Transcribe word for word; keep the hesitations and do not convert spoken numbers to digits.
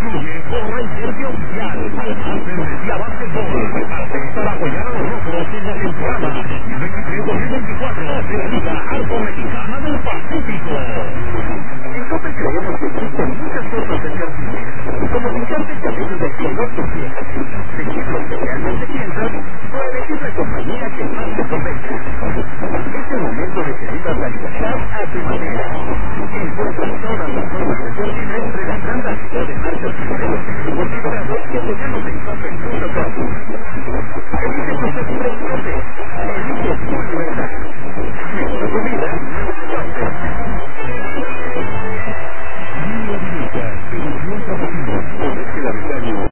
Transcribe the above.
incluye gorra y jersey oficial, ascendencia básquetbol, para apoyar a los rojos en la temporada veintitrés dos mil veinticuatro de la Liga Arco Mexicana del Pacífico. En Coppel creemos que existen muchas formas de servir, como pintarte el cabello de color que quieras, seguir lo que realmente piensas, o elegir la compañía que más te convenga. Es el momento de que vivas la libertad a tu manera.